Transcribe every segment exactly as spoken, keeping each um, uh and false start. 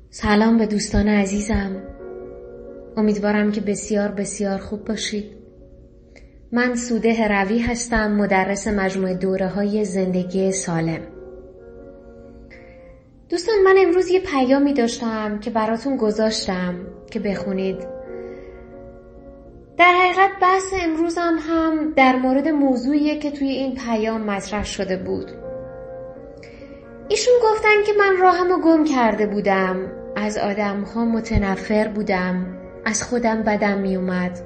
سلام به دوستان عزیزم. امیدوارم که بسیار بسیار خوب باشید. من سوده روی هستم، مدرس مجموعه دوره‌های زندگی سالم. دوستان، من امروز یه پیامی داشتم که براتون گذاشتم که بخونید. در حقیقت بحث امروزم هم در مورد موضوعیه که توی این پیام مطرح شده بود. ایشون گفتن که من راهمو گم کرده بودم، از آدم‌ها متنفر بودم، از خودم بدم می اومد.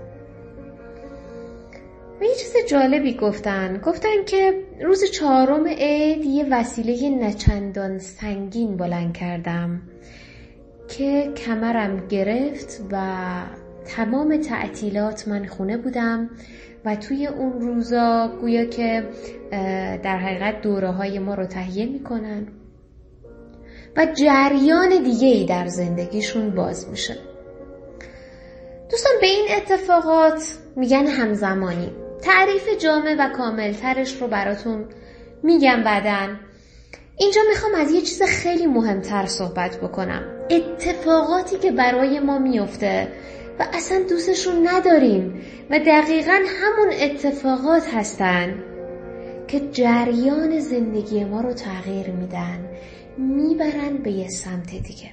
و یه چیز جالبی گفتن گفتن که روز چهارم عید یه وسیله نچندان سنگین بلند کردم که کمرم گرفت و تمام تعطیلات من خونه بودم و توی اون روزا گویا که در حقیقت دوره های ما رو تهیه میکنن و جریان دیگه ای در زندگیشون باز میشه. دوستان، به این اتفاقات میگن همزمانی. تعریف جامع و کامل ترش رو براتون میگم بعدن. اینجا میخوام از یه چیز خیلی مهمتر صحبت بکنم. اتفاقاتی که برای ما میفته و اصلا دوستشون نداریم و دقیقاً همون اتفاقات هستن که جریان زندگی ما رو تغییر میدن، میبرن به یه سمت دیگه.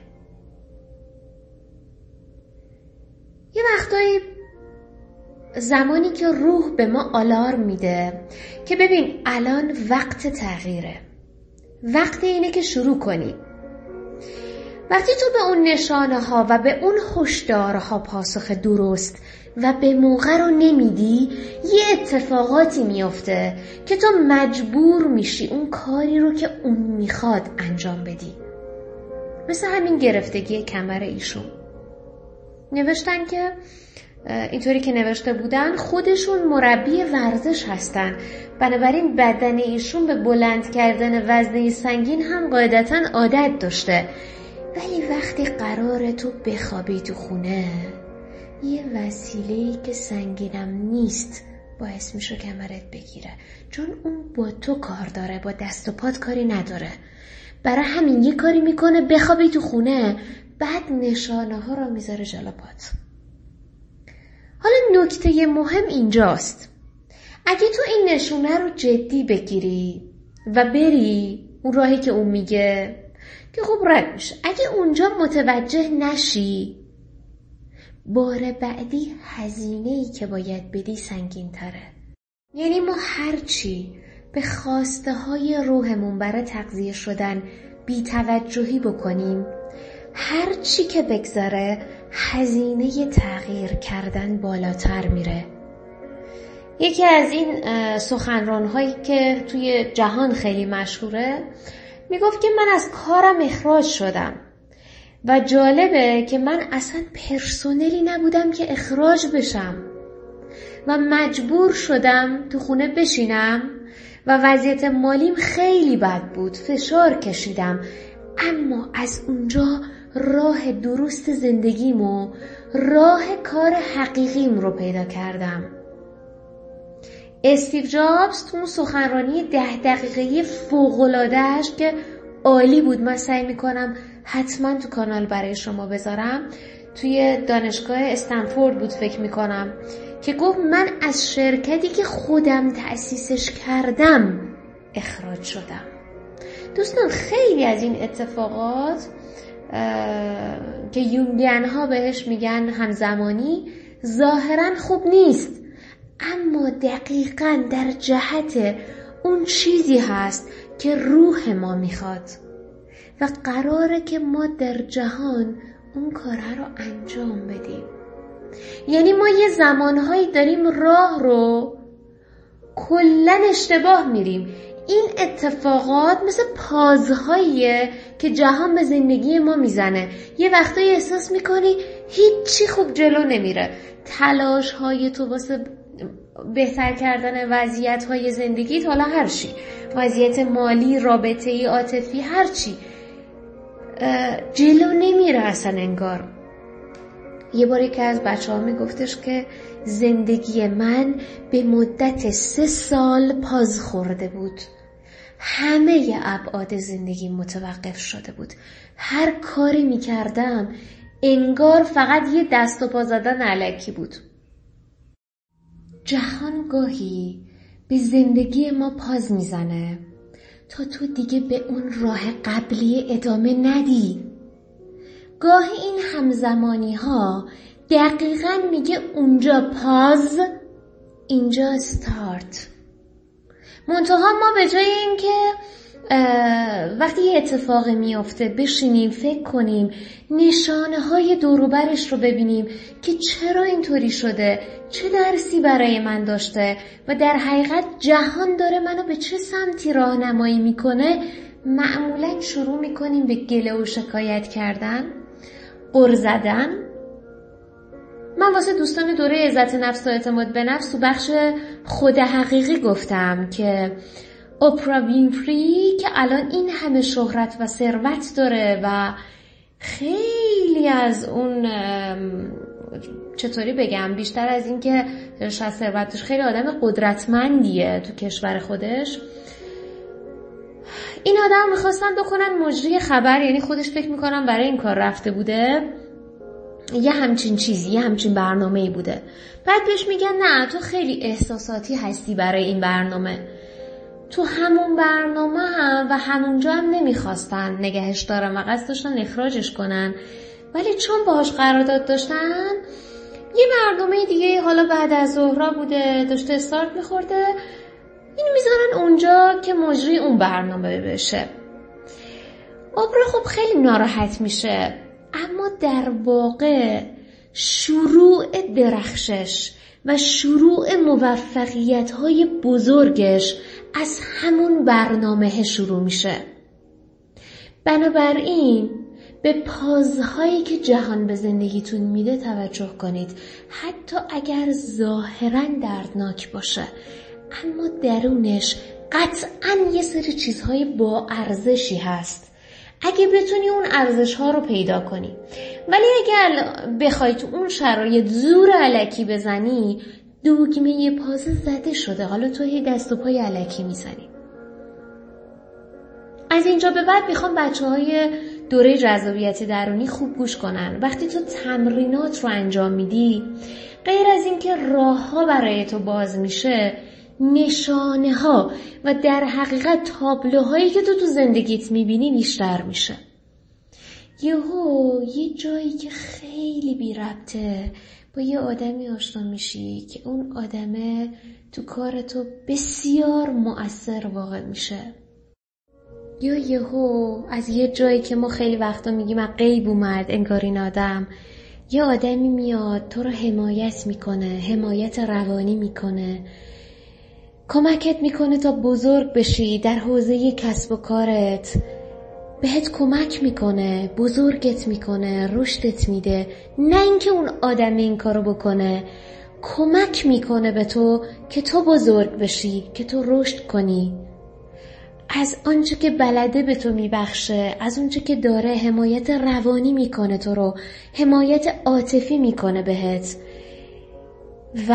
یه وقتایی زمانی که روح به ما آلارم میده که ببین الان وقت تغییره، وقت اینه که شروع کنی. وقتی تو به اون نشانه ها و به اون هشدارها پاسخ درست و به موقع رو نمیدی، یه اتفاقاتی میفته که تو مجبور میشی اون کاری رو که اون میخواد انجام بدی. مثل همین گرفتگی کمر ایشون. نوشتن که اینطوری که نوشته بودن خودشون مربی ورزش هستن، بنابراین بدن ایشون به بلند کردن وزنه سنگین هم قاعدتاً عادت داشته. ولی وقتی قراره تو بخوابی تو خونه، یه وسیله‌ای که سنگینم نیست باعث میشه کمرت بگیره، چون اون با تو کار داره، با دست و پات کاری نداره. برای همین یه کاری میکنه بخوابی تو خونه، بعد نشانه ها رو میذاره جلو پات. حالا نکته مهم اینجاست، اگه تو این نشونه رو جدی بگیری و بری اون راهی که اون میگه که خوب رد میشه، اگه اونجا متوجه نشی، بار بعدی هزینه‌ای که باید بدی سنگین تره. یعنی ما هرچی به خواسته های روحمون برای تغذیه شدن بی توجهی بکنیم، هرچی که بگذره هزینه تغییر کردن بالاتر میره. یکی از این سخنران‌هایی که توی جهان خیلی مشهوره میگفت که من از کارم اخراج شدم و جالبه که من اصلا پرسنلی نبودم که اخراج بشم و مجبور شدم تو خونه بشینم و وضعیت مالیم خیلی بد بود، فشار کشیدم، اما از اونجا راه درست زندگیمو، راه کار حقیقیم رو پیدا کردم. استیو جابز تو اون سخنرانی ده دقیقه‌ای فوق‌العاده‌اش که عالی بود، من سعی میکنم حتما تو کانال برای شما بذارم، توی دانشگاه استنفورد بود فکر میکنم، که گفت من از شرکتی که خودم تأسیسش کردم اخراج شدم. دوستان، خیلی از این اتفاقات که یونگیان ها بهش میگن همزمانی ظاهرا خوب نیست، اما دقیقاً در جهت اون چیزی هست که روح ما میخواد و قراره که ما در جهان اون کاره رو انجام بدیم. یعنی ما یه زمانهایی داریم راه رو کلاً اشتباه میریم. این اتفاقات مثل پازهاییه که جهان به زندگی ما میزنه. یه وقتایی احساس میکنی هیچی خوب جلو نمیره، تلاش های تو واسه بهتر کردن وضعیت های زندگیت، حالا هر چی، وضعیت مالی، رابطه‌ای، عاطفی، هر چی، جلو نمیره اصلا انگار. یه بار یکی از بچه ها میگفتش که زندگی من به مدت سه سال پاز خورده بود همه ابعاد زندگی متوقف شده بود. هر کاری میکردم انگار فقط یه دست و پا زدن الکی بود. جهان گاهی به زندگی ما پاز میزنه تا تو دیگه به اون راه قبلی ادامه ندی. گاهی این همزمانی ها دقیقاً میگه اونجا پاز، اینجا استارت. منتها ما به جای این که وقتی یه اتفاقی میافته بشینیم فکر کنیم، نشانه های دوروبرش رو ببینیم که چرا اینطوری شده، چه درسی برای من داشته و در حقیقت جهان داره منو به چه سمتی راهنمایی میکنه، معمولا شروع میکنیم به گله و شکایت کردن، غر زدن. من واسه دوستان دوره عزت نفس و اعتماد به نفس تو بخش خود حقیقی گفتم که اوپرا وینفری که الان این همه شهرت و ثروت داره و خیلی از اون چطوری بگم بیشتر از این که شاید ثروتش، خیلی آدم قدرتمندیه تو کشور خودش. این آدم میخواستن بکنن مجری خبر، یعنی خودش فکر میکنم برای این کار رفته بوده، یه همچین چیزی، یه همچین برنامه‌ای بوده. بعد بهش میگن نه تو خیلی احساساتی هستی برای این برنامه. تو همون برنامه هم و همونجا هم نمیخواستن نگهش دارن و قصد داشتن اخراجش کنن، ولی چون باهاش قرارداد داشتن یه برنامه دیگه حالا بعد از ظهرا بوده داشته استارت میخورده، اینو میذارن اونجا که مجری اون برنامه بشه. اوپرا خب خیلی ناراحت میشه، اما در واقع شروع درخشش و شروع موفقیت‌های بزرگش از همون برنامه شروع میشه. بنابراین به پازهایی که جهان به زندگیتون میده توجه کنید، حتی اگر ظاهراً دردناک باشه اما درونش قطعاً یه سری چیزهای با ارزشی هست اگه بتونی اون ارزش‌ها رو پیدا کنی. ولی اگر بخوای تو اون شرایط زور الکی بزنی، دوگمه پازه زده شده، حالا تو هی دست و پای الکی میزنی. از اینجا به بعد میخوام بچه‌های دوره جذابیت درونی خوب گوش کنن. وقتی تو تمرینات رو انجام میدی، غیر از این که راه ها برای تو باز میشه، نشانه ها و در حقیقت تابلوهایی که تو تو زندگیت میبینی بیشتر میشه. یهو یه جایی که خیلی بی ربطه با یه آدمی آشنا میشی که اون آدمه تو کار تو بسیار مؤثر واقع میشه. یا یهو از یه جایی که ما خیلی وقتا میگیم از غیب اومد انگار این آدم، یه آدمی میاد تو رو حمایت میکنه، حمایت روانی میکنه، کمکت میکنه تا بزرگ بشی در حوزه کسب و کارت، بهت کمک میکنه، بزرگت میکنه، رشدت میده. نه اینکه اون آدم این کارو بکنه، کمک میکنه به تو که تو بزرگ بشی، که تو رشد کنی. از آنچه که بلده به تو میبخشه، از اونچه که داره حمایت روانی میکنه تو رو، حمایت عاطفی میکنه بهت. و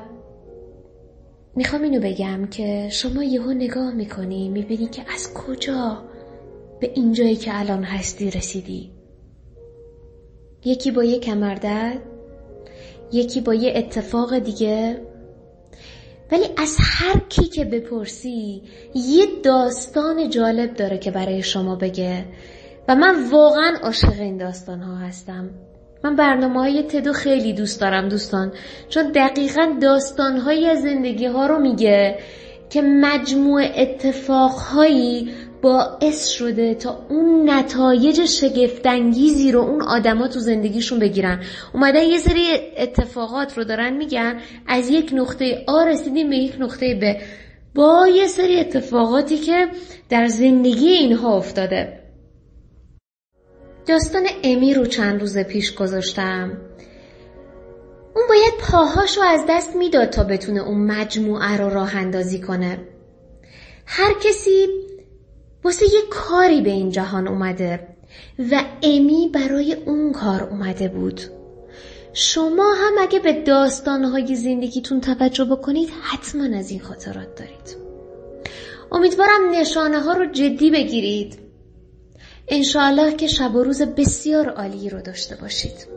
میخوام اینو بگم که شما یهو نگاه میکنی میبینی که از کجا به اینجایی که الان هستی رسیدی. یکی با یه کمردرد، یکی با یه اتفاق دیگه، ولی از هر کی که بپرسی یه داستان جالب داره که برای شما بگه و من واقعا عاشق این داستان ها هستم. من برنامه های تدو خیلی دوست دارم دوستان، چون دقیقاً داستان هایی از زندگی ها رو میگه که مجموع اتفاق هایی باعث شده تا اون نتایج شگفت‌انگیزی رو اون آدما تو زندگیشون بگیرن. اومدن یه سری اتفاقات رو دارن میگن از یک نقطه آ رسیدیم به یک نقطه ب، با یه سری اتفاقاتی که در زندگی اینها افتاده. داستان امی رو چند روز پیش گذاشتم. اون باید پاهاشو از دست میداد تا بتونه اون مجموعه رو راه اندازی کنه. هر کسی واسه یه کاری به این جهان اومده و امی برای اون کار اومده بود. شما هم اگه به داستانهای زندگیتون توجه بکنید حتما از این خاطرات دارید. امیدوارم نشانه ها رو جدی بگیرید. انشاءالله که شب و روز بسیار عالی رو داشته باشید.